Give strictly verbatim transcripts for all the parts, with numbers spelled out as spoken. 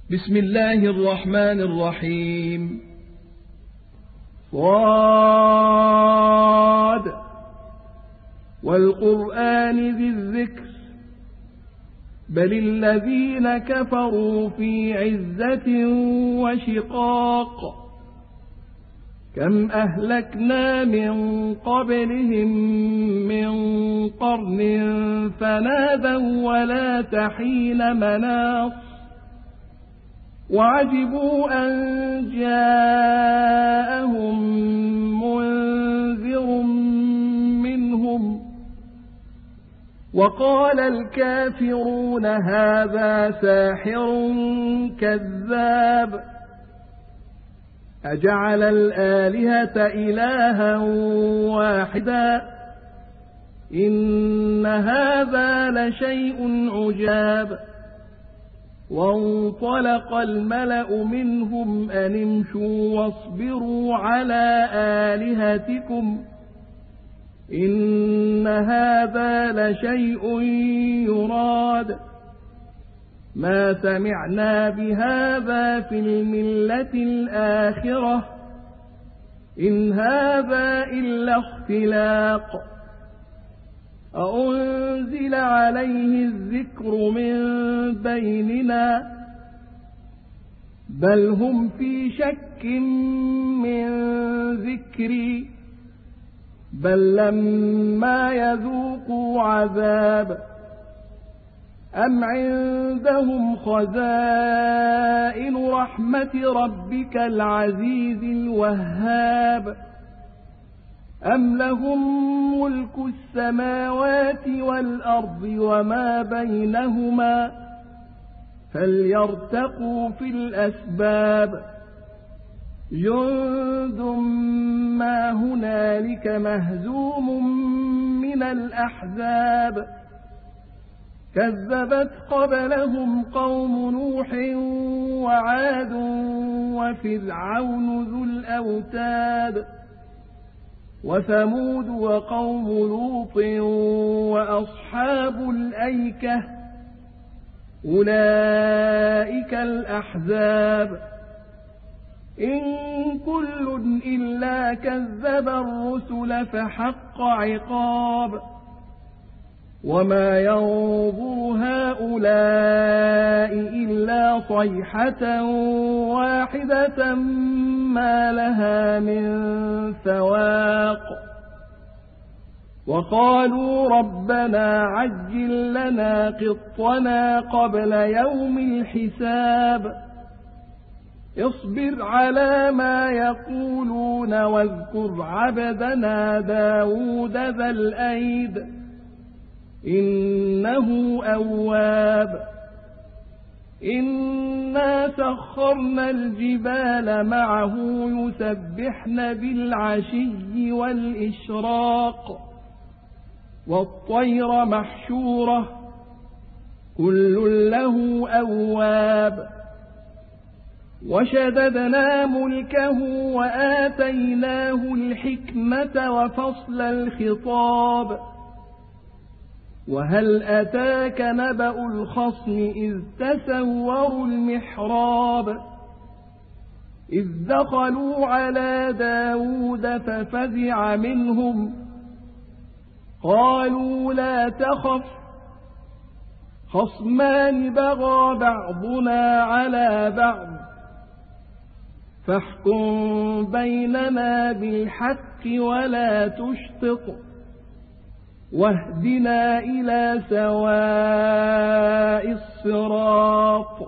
بسم الله الرحمن الرحيم. صاد والقرآن ذي الذكر بل الذين كفروا في عزة وشقاق كم أهلكنا من قبلهم من قرن فنادوا ولا تحين مناص وعجبوا أن جاءهم منذر منهم وقال الكافرون هذا ساحر كذاب أجعل الآلهة إلها واحدا إن هذا لشيء عجاب وانطلق الملأ منهم أن امشوا واصبروا على آلهتكم إن هذا لشيء يراد ما سمعنا بهذا في الملة الآخرة إن هذا إلا اختلاق أأنزل عليه الذكر من بيننا بل هم في شك من ذكري بل لما يذوقوا عذاب أم عندهم خزائن رحمة ربك العزيز الوهاب أم لهم ملك السماوات والأرض وما بينهما فليرتقوا في الأسباب جند ما هنالك مهزوم من الأحزاب كذبت قبلهم قوم نوح وعاد وفرعون ذو الأوتاد وثمود وقوم لوط وأصحاب الأيكة أولئك الأحزاب إن كل إلا كذب الرسل فحق عقاب وما ينظر هؤلاء إلا صيحة واحدة ما لها من فواق وقالوا ربنا عجل لنا قطنا قبل يوم الحساب اصبر على ما يقولون واذكر عبدنا داود ذا الأيد إنه أواب إنا سخرنا الجبال معه يسبحن بالعشي والإشراق والطير محشورة كل له أواب وشددنا ملكه وآتيناه الحكمة وفصل الخطاب وهل أتاك نبأ الخصم إذ تسوروا المحراب إذ دخلوا على داود ففزع منهم قالوا لا تخف خصمان بغى بعضنا على بعض فاحكم بيننا بالحق ولا تشطط واهدنا إلى سواء الصراط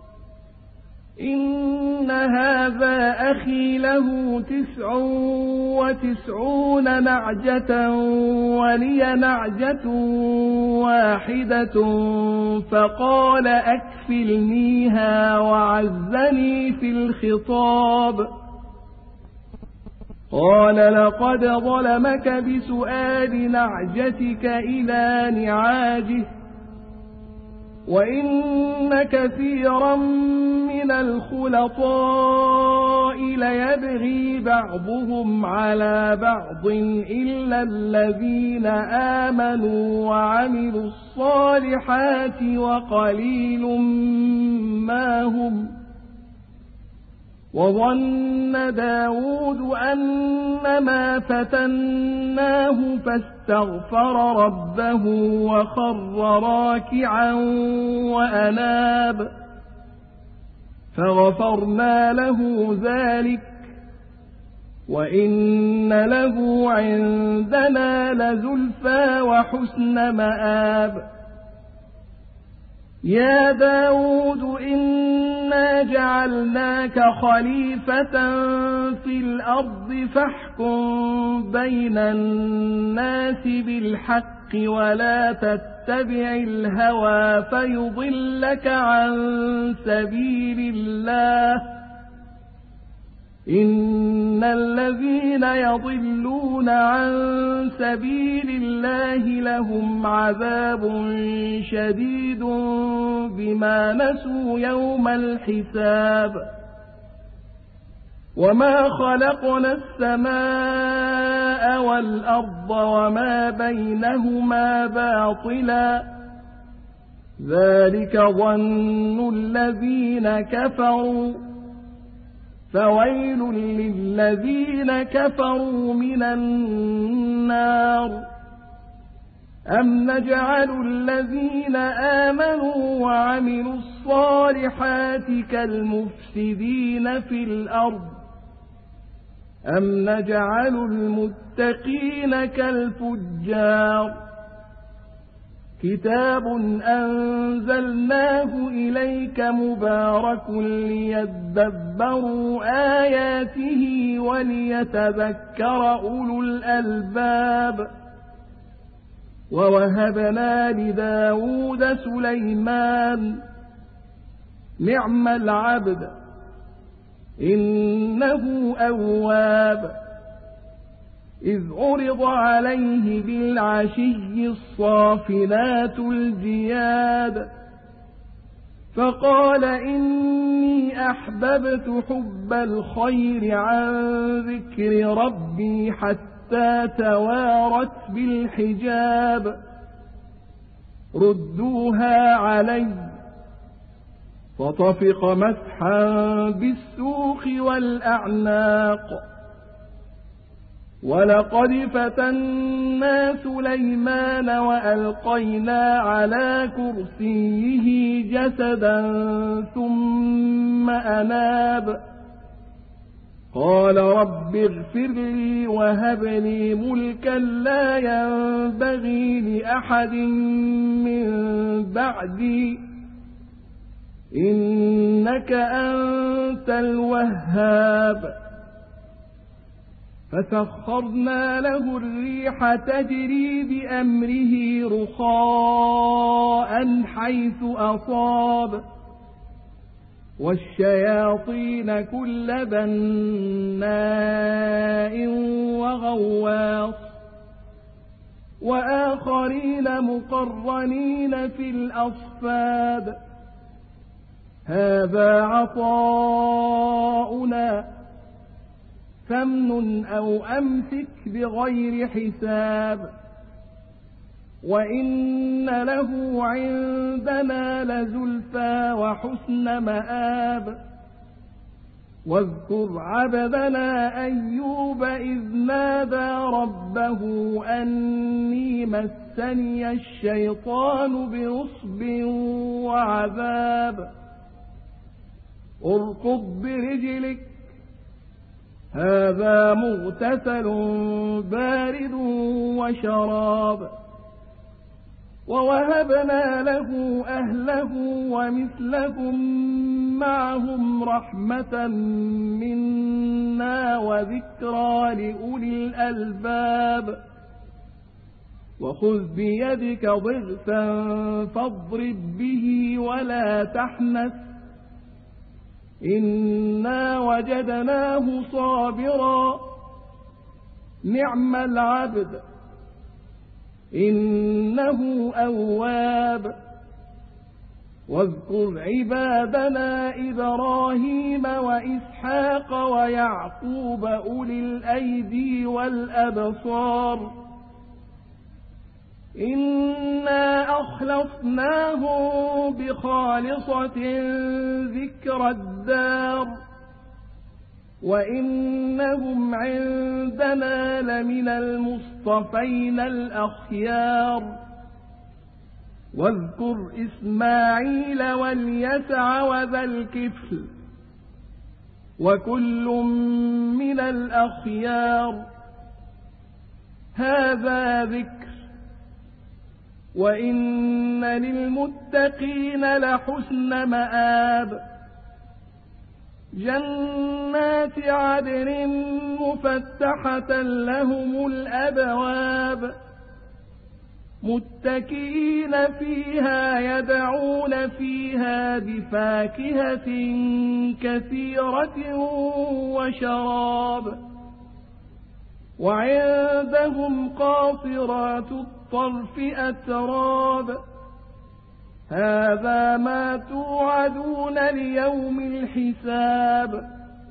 إن هذا أخي له تسع وتسعون نعجة ولي نعجة واحدة فقال أكفلنيها وعزني في الخطاب قال لقد ظلمك بسؤال نعجتك إلى نعاجه وإن كثيرا من الخلطاء ليبغي بعضهم على بعض إلا الذين آمنوا وعملوا الصالحات وقليل سماهم وظن داود أنما فتناه فاستغفر ربه وخر راكعا وأناب فغفرنا له ذلك وإن له عندنا لزلفى وحسن مآب يا داود إنا جعلناك خليفة في الأرض فاحكم بين الناس بالحق ولا تتبع الهوى فيضلك عن سبيل الله إن الذين يضلون عن سبيل الله لهم عذاب شديد بما نسوا يوم الحساب وما خلقنا السماء والأرض وما بينهما باطلا ذلك ظن الذين كفروا فويل للذين كفروا من النار أم نجعل الذين آمنوا وعملوا الصالحات كالمفسدين في الأرض أم نجعل المتقين كالفجار كتاب أنزلناه إليك مبارك ليدبروا آياته وليتذكر أولو الألباب ووهبنا لداود سليمان نعم العبد إنه أواب إذ عرض عليه بالعشي الصافنات الجياد فقال إني أحببت حب الخير عن ذكر ربي حتى توارت بالحجاب ردوها علي فطفق مسحا بالسوق والأعناق ولقد فتنا سليمان وألقينا على كرسيه جسدا ثم أناب قال رب اغفر لي وهب لي ملكا لا ينبغي لأحد من بعدي إنك أنت الوهاب فسخرنا له الريح تجري بأمره رخاء حيث أصاب والشياطين كل بناء وغواص وآخرين مقرنين في الأصفاد هذا عطاؤنا فامنن أو أمسك بغير حساب وإن له عندنا لزلفى وحسن مآب واذكر عبدنا أيوب إذ نادى ربه أني مسني الشيطان بنصب وعذاب اركض برجلك هذا مغتسل بارد وشراب ووهبنا له أهله ومثلهم معهم رحمة منا وذكرى لأولي الألباب وخذ بيدك ضغثا فاضرب به ولا تحنث إنا وجدناه صابرا نعم العبد إنه أواب واذكر عبادنا إبراهيم وإسحاق ويعقوب أولي الأيدي والأبصار إنا أخلصناهم بخالصة ذكر الدار وإنهم عندنا لمن المصطفين الأخيار واذكر إسماعيل واليسع وذا الكفل وكل من الأخيار هذا ذكر وإن للمتقين لحسن مآب جنات عدن مفتحة لهم الأبواب متكئين فيها يدعون فيها بفاكهة كثيرة وشراب وعندهم قاصرات الطرف أتراب هذا ما توعدون ليوم الحساب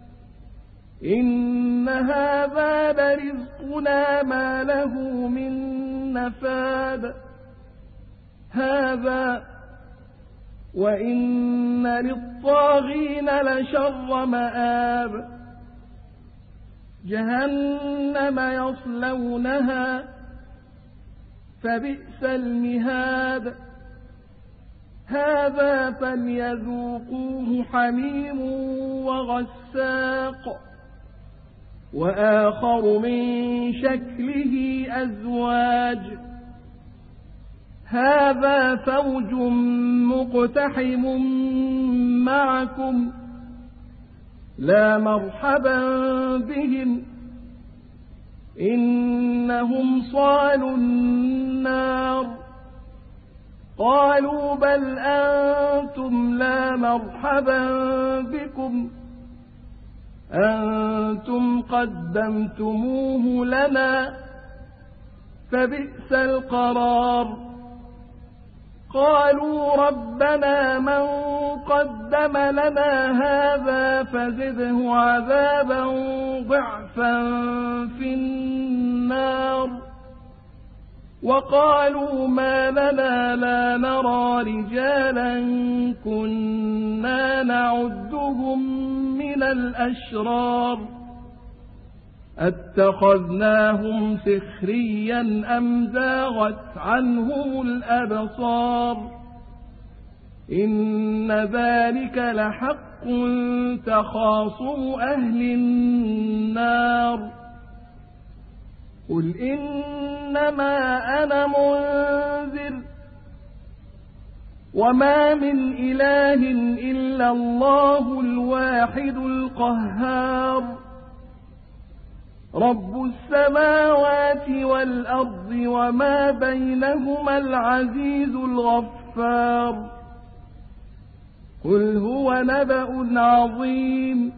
إن هذا لرزقنا ما له من نفاد هذا وإن للطاغين لشر مآب جهنم يصلونها فبئس المهاد هذا فليذوقوه حميم وغساق وآخر من شكله أزواج هذا فوج مقتحم معكم لا مرحبا بهم إنهم صالوا النار قالوا بل أنتم لا مرحبا بكم أنتم قدمتموه لنا فبئس القرار قالوا ربنا من قدم لنا هذا فزده عذابا ضعفا في النار وقالوا ما لنا لا نرى رجالا كنا نعدهم من الأشرار اتخذناهم سخريا أم زاغت عنهم الأبصار إن ذلك لحق تخاصم أهل النار قل إنما أنا منذر وما من إله إلا الله الواحد القهار رب السماوات والأرض وما بينهما العزيز الغفار قل هو نبأ عظيم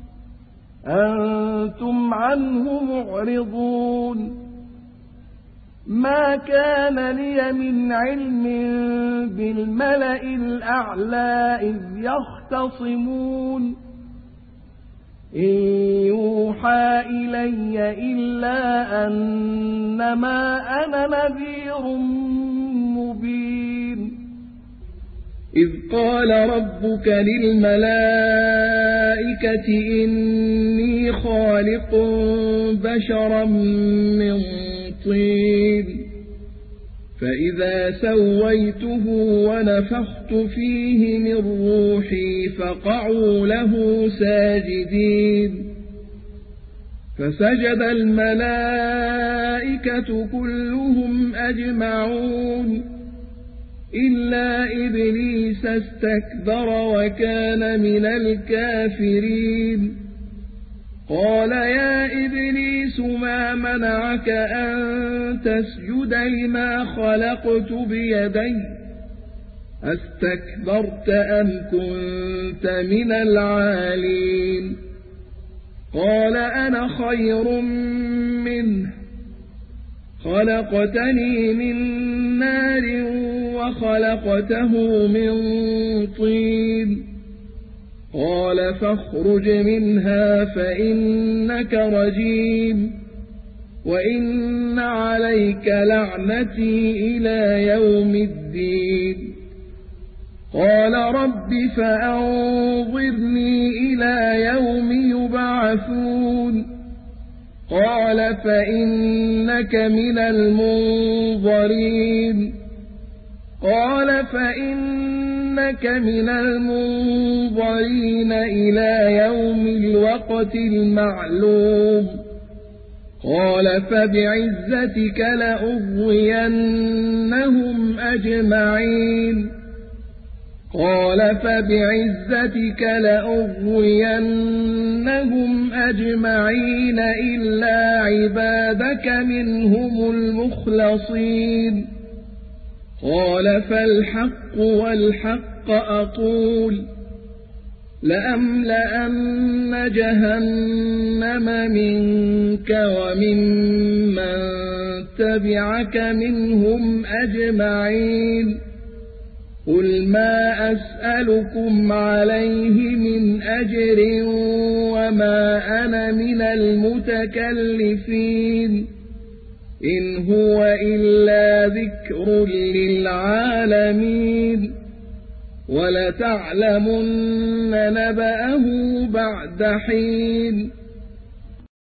أنتم عنه معرضون ما كان لي من علم بالملأ الأعلى إذ يختصمون إن يوحى إلي إلا أنما أنا نذير مبين إذ قال ربك للملائكة إني خالق بشرا من طين فإذا سويته ونفخت فيه من روحي فقعوا له ساجدين فسجد الملائكة كلهم أجمعون إلا إبليس استكبر وكان من الكافرين قال يا إبليس ما منعك أن تسجد لما خلقت بيدي أستكبرت أم كنت من العالين قال أنا خير منه خلقتني من نار وخلقته من طين قال فاخرج منها فإنك رجيم وإن عليك لعنتي إلى يوم الدين قال رب فأنظرني إلى يوم يبعثون قال فإنك من المنظرين قال فإنك من المنظرين إلى يوم الوقت المعلوم قال فبعزتك لأغوينهم أجمعين قال فبعزتك لأغوينهم أجمعين إلا عبادك منهم المخلصين قال فالحق والحق أقول لأملأن جهنم منك وممن تبعك منهم أجمعين قل ما أسألكم عليه من أجر وما أنا من المتكلفين إن هو إلا ذكر للعالمين ولتعلمن نبأه بعد حين